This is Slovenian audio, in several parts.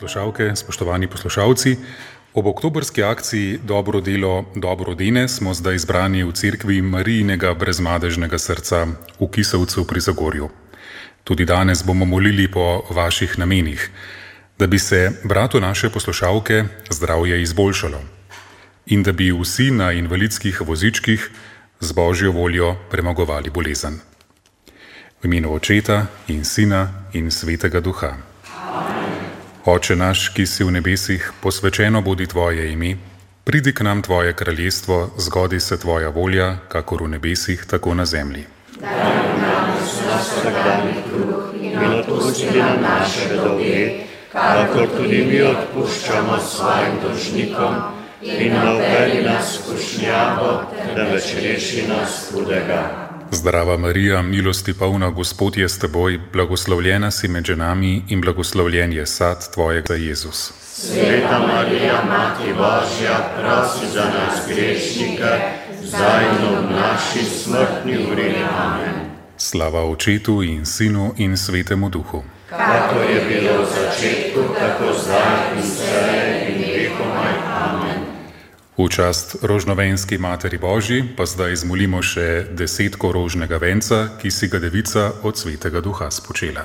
poslušalke, spoštovani poslušalci. Ob oktobrski akciji Dobro delo, dobro dene smo zdaj zbrani v cerkvi Marijinega brezmadežnega srca v Kisovcu pri Zagorju. Tudi danes bomo molili po vaših namenih, da bi se bratu naše poslušalke zdravje izboljšalo in da bi vsi na invalidskih vozičkih z Božjo voljo premagovali bolezen. V imenu Očeta in Sina in Svetega Duha. Oče naš, ki si v nebesih, posvečeno bodi tvoje ime, pridi k nam tvoje kraljestvo, zgodi se tvoja volja, kakor v nebesih, tako na zemlji. Daj nam danes naš vsakdanji kruh in odpusti nam naše dolge, kakor tudi mi odpuščamo svojim dolžnikom, in ne uvedi nas v skušnjavo, temveč reši nas hudega. Zdrava Marija, milosti polna, Gospod je s teboj, blagoslovljena si med ženami in blagoslovljen je sad tvojega Jezus. Sveta Marija, Mati Božja, prosi za nas grešnike, zdaj in ob naši smrtni uri. Amen. Slava Očetu in Sinu in Svetemu Duhu. Kakor je bilo v začetku, tako zdaj in vselej in vekomaj. Amen. V čast rožnovenski Materi Božji pa zdaj izmolimo še 10 rožnega venca, ki si ga Devica od Svetega Duha spočela.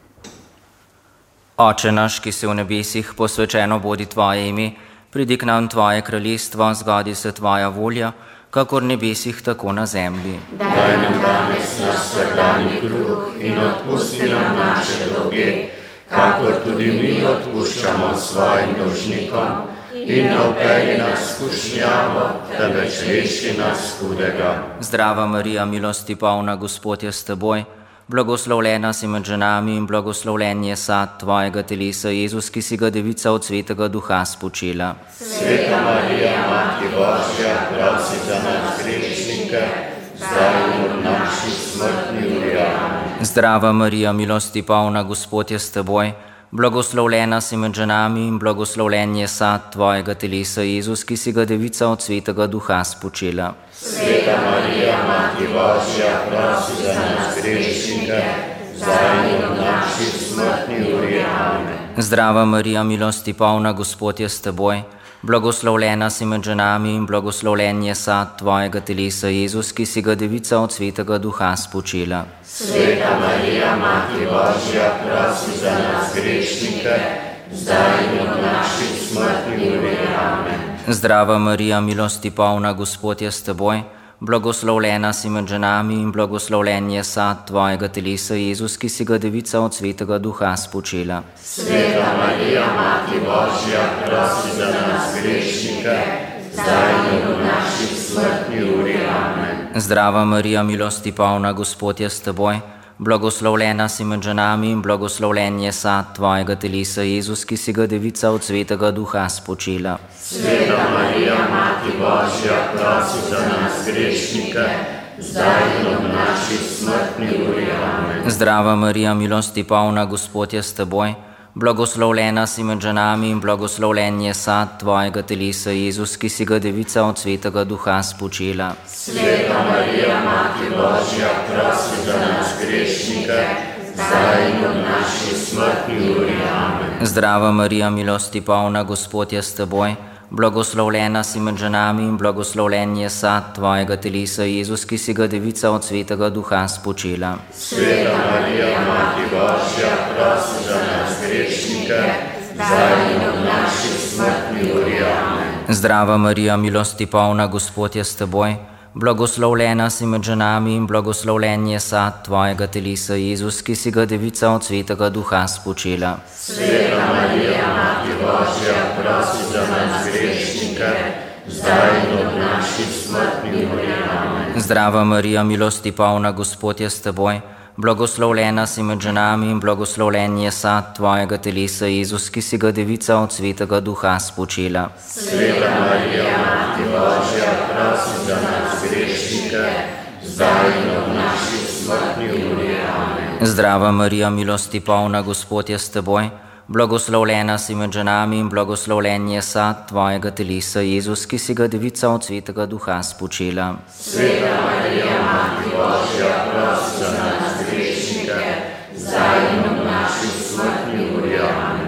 Oče naš, ki si v nebesih, posvečeno bodi tvoje ime, pridi k nam tvoje kraljestvo, zgodi se tvoja volja, kakor v nebesih, tako na zemlji. Daj nam danes naš vsakdanji kruh in odpusti nam naše dolge, kakor tudi mi odpuščamo svojim dolžnikom, in ne vpelji nas v skušnjavo, temveč reši nas hudega. Zdrava Marija, milosti polna, Gospod je s teboj, blagoslovljena si med ženami in blagoslovljen je sad tvojega telesa, Jezus, ki si ga Devica od Svetega Duha spočela. Sveta Marija, Mati Božja, prosi za nas grešnike, zdaj in ob naši smrtni uri. Amen. Zdrava Marija, milosti polna, Gospod je s teboj, blagoslovljena si med ženami in blagoslovljen je sad tvojega telesa, Jezus, ki si ga Devica od Svetega Duha spočela. Sveta Marija, Mati Božja, prosi za nas grešnike, zdaj in ob naši smrtni uri. Amen. Zdrava Marija, milosti polna, Gospod je s teboj, blagoslovljena si med ženami in blagoslovljen je sad tvojega telesa, Jezus, ki si ga Devica od Svetega Duha spočela. Sveta Marija, Mati Božja, prosi za nas grešnike, zdaj in ob naši smrtni uri. Amen. Zdrava Marija, milosti polna, Gospod je s teboj, blagoslovljena si med ženami in blagoslovljen je sad tvojega telesa, Jezus, ki si ga Devica od Svetega Duha spočela. Sveta Marija, Mati Božja, prosi za nas grešnike, zdaj in ob naši smrtni uri. Amen. Zdrava Marija, milosti polna, Gospod je s teboj, blagoslovljena si med ženami in blagoslovljen je sad tvojega telesa, Jezus, ki si ga Devica od Svetega Duha spočela. Sveta Marija, Mati Božja, prosi za nas grešnike, zdaj in ob naši smrtni uri. Amen. Zdrava Marija, milosti polna, Gospod je s teboj, blagoslovljena si med ženami in blagoslovljen je sad tvojega telesa, Jezus, ki si ga Devica od Svetega Duha spočela. Sveta Marija, Mati Božja, prosi za nas grešnike, zdaj in ob naši smrtni uri. Amen. Zdrava Marija, milosti polna, Gospod je s teboj, blagoslovljena si med ženami in blagoslovljen je sad tvojega telesa, Jezus, ki si ga Devica od Svetega Duha spočela. Sveta Marija, Mati Božja, prosi za nas grešnike, zdaj in ob naši smrtni uri. Amen. Zdrava Marija, milosti polna, Gospod je s teboj, blagoslovljena si med ženami in blagoslovljen je sad tvojega telesa, Jezus, ki si ga Devica od Svetega Duha spočela. Sveta Marija, Mati Božja, prosi za nas grešnike, zdaj in ob naši smrtni uri. Amen. Zdrava Marija, milosti polna, Gospod je s teboj, blagoslovljena si med ženami in blagoslovljen je sad tvojega telesa, Jezus, ki si ga Devica od Svetega Duha spočela. Sveta Marija, Mati Božja, prosi za nas grešnike, zdaj in ob naši smrtni uri. Amen. Zdrava Marija, milosti polna, Gospod je s teboj, blagoslovljena si med ženami in blagoslovljen je sad tvojega telesa, Jezus, ki si ga Devica od Svetega Duha spočela. Sveta Marija, Mati Božja, prosi za nas grešnike, zdaj in ob naši smrtni uri. Amen.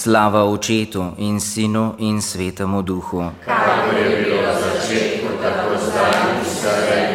Slava Očetu in Sinu in Svetemu Duhu. kakor je bilo v začetku, tako zdaj in vselej